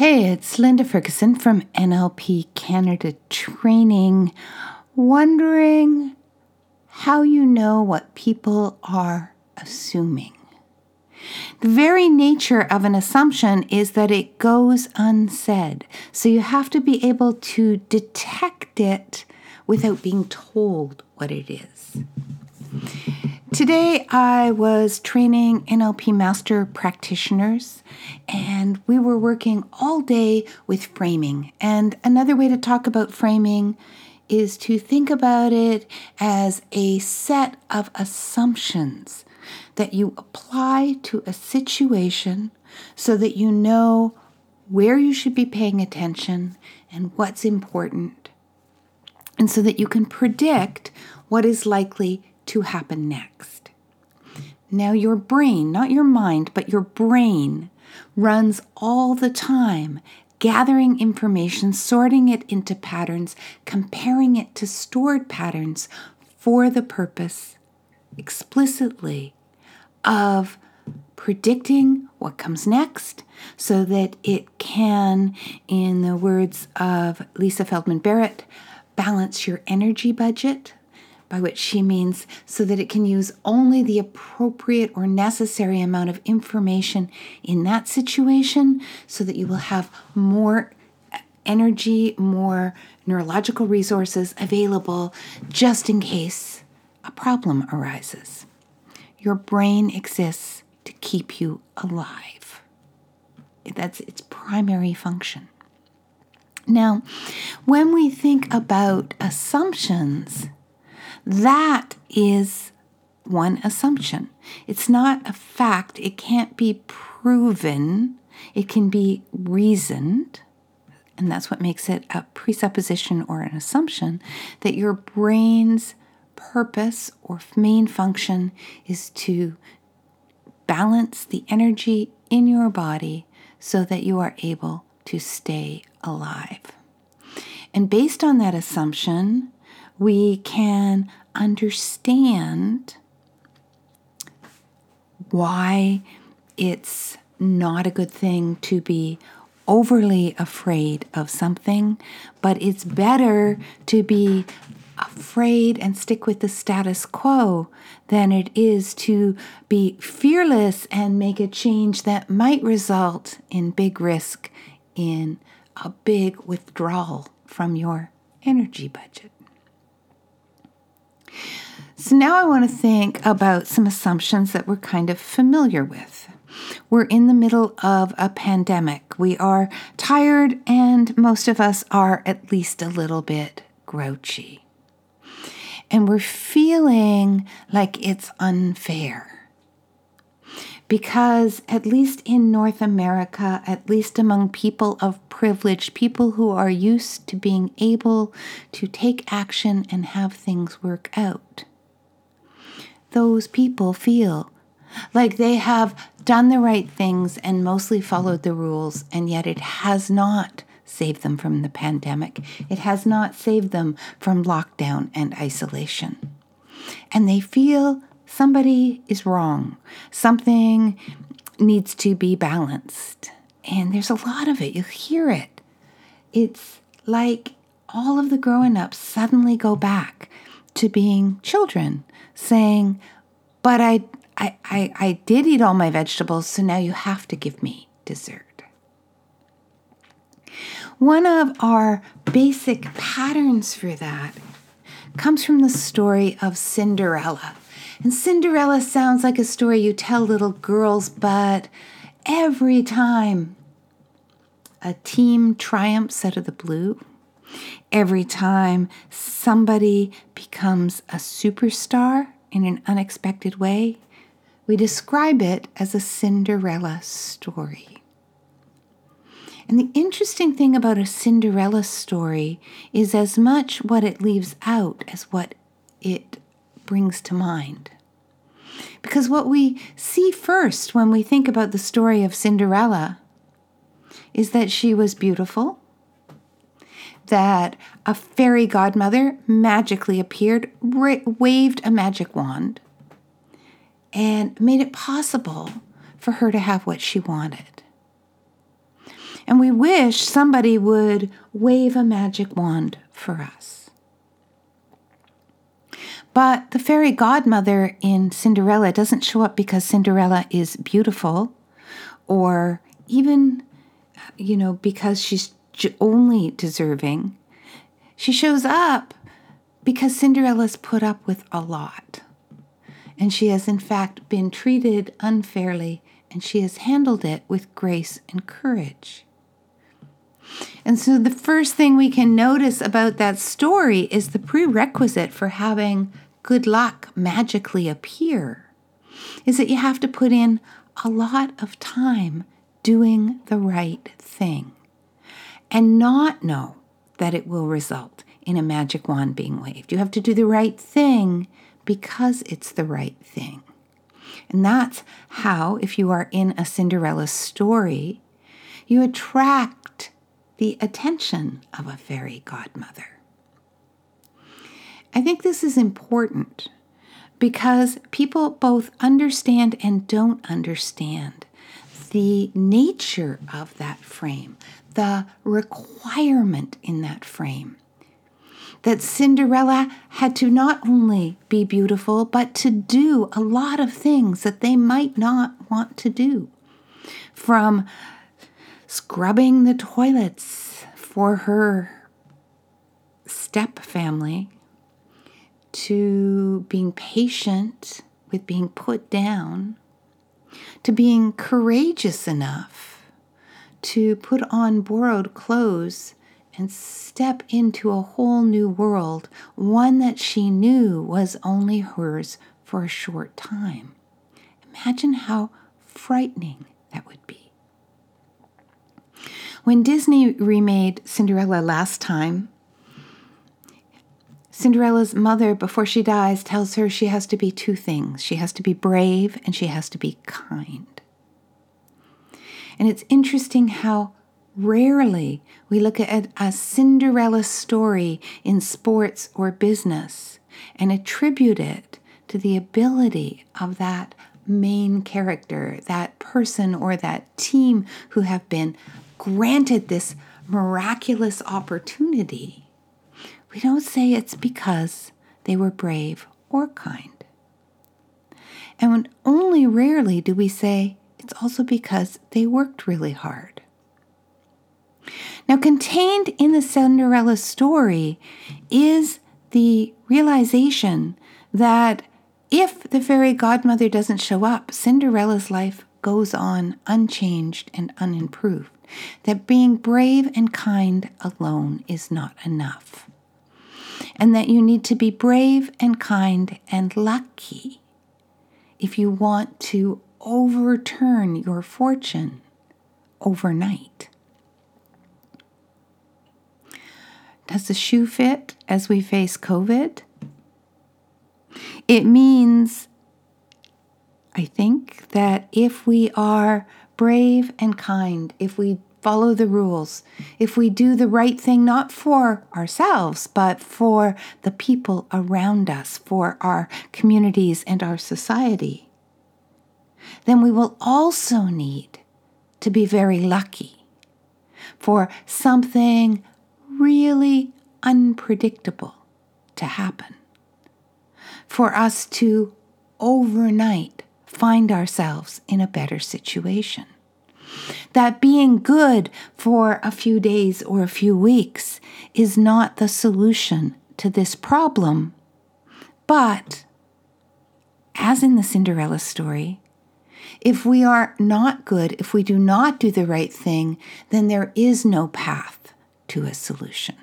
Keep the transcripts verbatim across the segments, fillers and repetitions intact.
Hey, it's Linda Ferguson from N L P Canada Training, wondering how you know what people are assuming. The very nature of an assumption is that it goes unsaid, so you have to be able to detect it without being told what it is. Today, I was training N L P master practitioners, and we were working all day with framing. And another way to talk about framing is to think about it as a set of assumptions that you apply to a situation so that you know where you should be paying attention and what's important, and so that you can predict what is likely to happen next. Now, your brain, not your mind, but your brain runs all the time, gathering information, sorting it into patterns, comparing it to stored patterns for the purpose, explicitly, of predicting what comes next so that it can, in the words of Lisa Feldman Barrett, balance your energy budget, by which she means so that it can use only the appropriate or necessary amount of information in that situation so that you will have more energy, more neurological resources available just in case a problem arises. Your brain exists to keep you alive. That's its primary function. Now, when we think about assumptions, that is one assumption. It's not a fact. It can't be proven. It can be reasoned. And that's what makes it a presupposition or an assumption, that your brain's purpose or main function is to balance the energy in your body so that you are able to stay alive. And based on that assumption, we can understand why it's not a good thing to be overly afraid of something, but it's better to be afraid and stick with the status quo than it is to be fearless and make a change that might result in big risk, in a big withdrawal from your energy budget. So now I want to think about some assumptions that we're kind of familiar with. We're in the middle of a pandemic. We are tired, and most of us are at least a little bit grouchy. And we're feeling like it's unfair. Because at least in North America, at least among people of privilege, people who are used to being able to take action and have things work out, those people feel like they have done the right things and mostly followed the rules, and yet it has not saved them from the pandemic. It has not saved them from lockdown and isolation. And they feel somebody is wrong. Something needs to be balanced. And there's a lot of it. You hear it. It's like all of the grown-ups suddenly go back to being children, saying, but I, I, I, I did eat all my vegetables, so now you have to give me dessert. One of our basic patterns for that comes from the story of Cinderella. And Cinderella sounds like a story you tell little girls, but every time a team triumphs out of the blue, every time somebody becomes a superstar in an unexpected way, we describe it as a Cinderella story. And the interesting thing about a Cinderella story is as much what it leaves out as what it brings to mind. Because what we see first when we think about the story of Cinderella is that she was beautiful, that a fairy godmother magically appeared, ra- waved a magic wand, and made it possible for her to have what she wanted. And we wish somebody would wave a magic wand for us. But the fairy godmother in Cinderella doesn't show up because Cinderella is beautiful, or even, you know, because she's only deserving. She shows up because Cinderella's put up with a lot. And she has, in fact, been treated unfairly, and she has handled it with grace and courage. And so the first thing we can notice about that story is the prerequisite for having good luck magically appear is that you have to put in a lot of time doing the right thing and not know that it will result in a magic wand being waved. You have to do the right thing because it's the right thing. And that's how, if you are in a Cinderella story, you attract the attention of a fairy godmother. I think this is important because people both understand and don't understand the nature of that frame, the requirement in that frame. That Cinderella had to not only be beautiful, but to do a lot of things that they might not want to do. From scrubbing the toilets for her step family, to being patient with being put down, to being courageous enough to put on borrowed clothes and step into a whole new world, one that she knew was only hers for a short time. Imagine how frightening that would be. When Disney remade Cinderella last time, Cinderella's mother, before she dies, tells her she has to be two things. She has to be brave and she has to be kind. And it's interesting how rarely we look at a Cinderella story in sports or business and attribute it to the ability of that main character, that person or that team who have been granted this miraculous opportunity. We don't say it's because they were brave or kind. And when only rarely do we say it's also because they worked really hard. Now, contained in the Cinderella story is the realization that if the fairy godmother doesn't show up, Cinderella's life goes on unchanged and unimproved. That being brave and kind alone is not enough. And that you need to be brave and kind and lucky if you want to overturn your fortune overnight. Does the shoe fit as we face COVID? It means, I think, that if we are brave and kind, if we follow the rules, if we do the right thing, not for ourselves, but for the people around us, for our communities and our society, then we will also need to be very lucky for something really unpredictable to happen, for us to overnight find ourselves in a better situation. That being good for a few days or a few weeks is not the solution to this problem. But, as in the Cinderella story, if we are not good, if we do not do the right thing, then there is no path to a solution.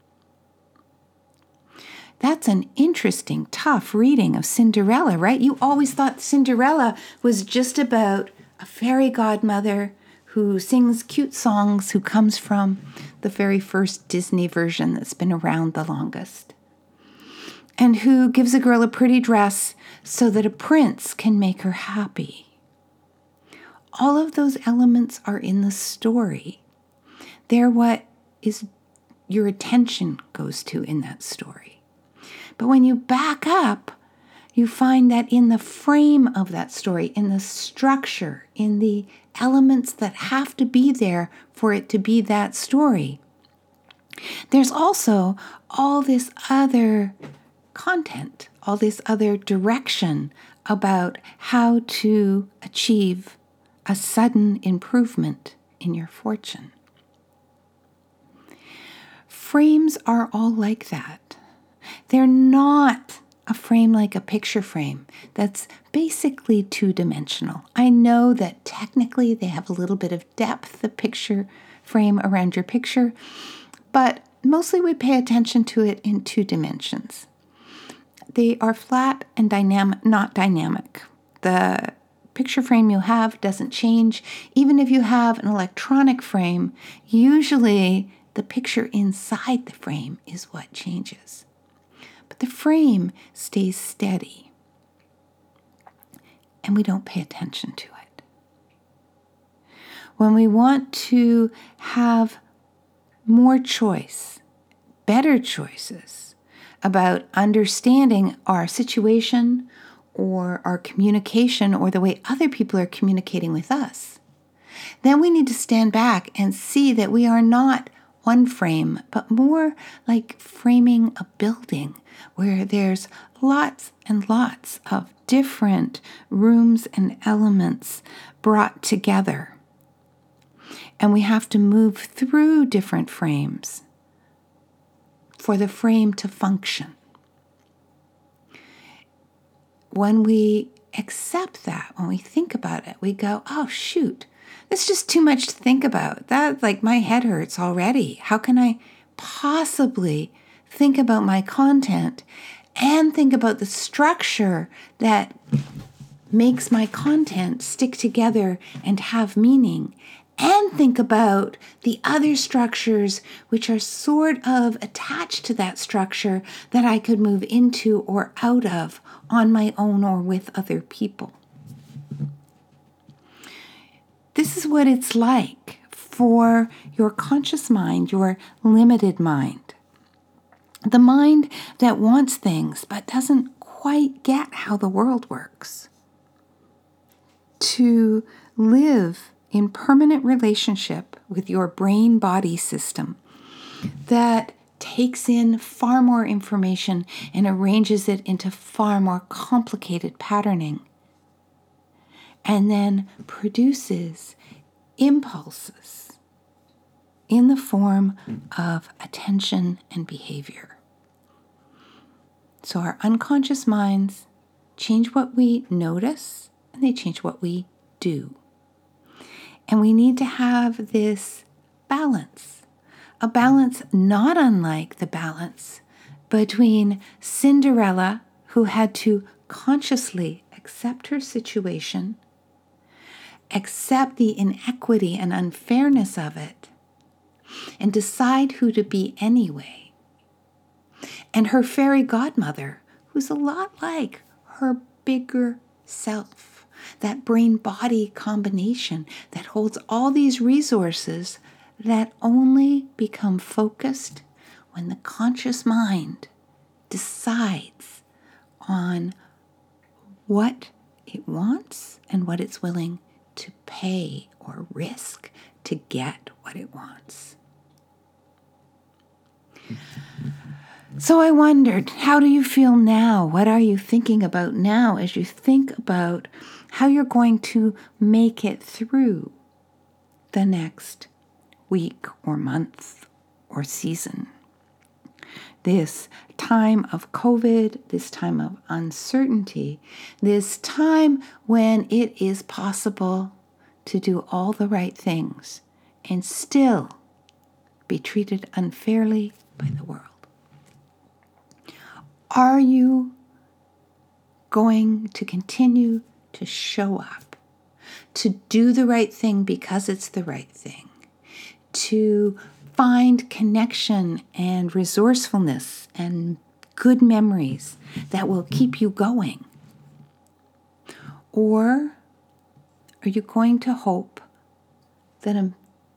That's an interesting, tough reading of Cinderella, right? You always thought Cinderella was just about a fairy godmother who sings cute songs, who comes from the very first Disney version that's been around the longest, and who gives a girl a pretty dress so that a prince can make her happy. All of those elements are in the story. They're what is your attention goes to in that story. But when you back up, you find that in the frame of that story, in the structure, in the elements that have to be there for it to be that story. There's also all this other content, all this other direction about how to achieve a sudden improvement in your fortune. Frames are all like that. They're not a frame like a picture frame that's basically two-dimensional. I know that technically they have a little bit of depth, the picture frame around your picture, but mostly we pay attention to it in two dimensions. They are flat and dynamic, not dynamic. The picture frame you have doesn't change. Even if you have an electronic frame, usually the picture inside the frame is what changes. But the frame stays steady, and we don't pay attention to it. When we want to have more choice, better choices about understanding our situation or our communication or the way other people are communicating with us, then we need to stand back and see that we are not one frame, but more like framing a building where there's lots and lots of different rooms and elements brought together. And we have to move through different frames for the frame to function. When we accept that, when we think about it, we go, oh, shoot, it's just too much to think about. That, like, my head hurts already. How can I possibly think about my content and think about the structure that makes my content stick together and have meaning, and think about the other structures which are sort of attached to that structure that I could move into or out of on my own or with other people. This is what it's like for your conscious mind, your limited mind. The mind that wants things but doesn't quite get how the world works. To live in permanent relationship with your brain-body system that takes in far more information and arranges it into far more complicated patterning, and then produces impulses in the form of attention and behavior. So our unconscious minds change what we notice, and they change what we do. And we need to have this balance, a balance not unlike the balance between Cinderella, who had to consciously accept her situation, accept the inequity and unfairness of it, and decide who to be anyway, and her fairy godmother, who's a lot like her bigger self, that brain-body combination that holds all these resources that only become focused when the conscious mind decides on what it wants and what it's willing to pay or risk to get what it wants. So I wondered, how do you feel now? What are you thinking about now as you think about how you're going to make it through the next week or month or season? This time of COVID, this time of uncertainty, this time when it is possible to do all the right things and still be treated unfairly by the world. Are you going to continue to show up, to do the right thing because it's the right thing, to find connection and resourcefulness and good memories that will keep you going? Or are you going to hope that a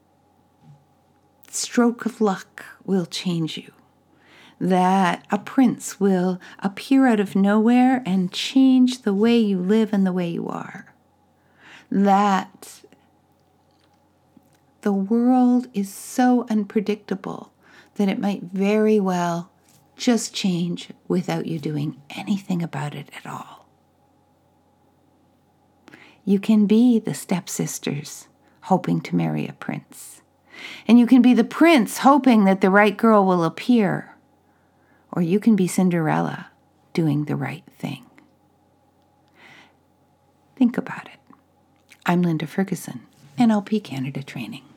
stroke of luck will change you? That a prince will appear out of nowhere and change the way you live and the way you are? That the world is so unpredictable that it might very well just change without you doing anything about it at all. You can be the stepsisters hoping to marry a prince. And you can be the prince hoping that the right girl will appear. Or you can be Cinderella doing the right thing. Think about it. I'm Linda Ferguson, N L P Canada Training.